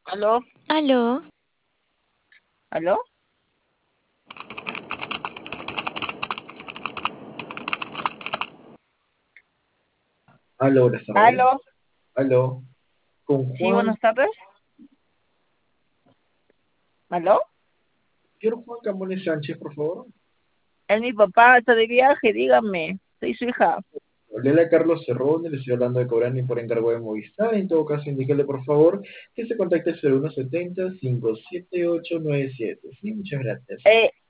¿Aló? Aló, ¿Aló? Aló, buenas tardes. ¿Aló? Aló, con Sí, Juan, buenas tardes. ¿Aló? quiero Juan Camones Sánchez, por favor. Es mi papá, está de viaje, dígame. Soy su hija. Hola, Carlos Cerrone, le estoy hablando de Cobrani por encargo de Movistar. En todo caso, indíquele, por favor, que se contacte al 0170-57897. Sí, muchas gracias.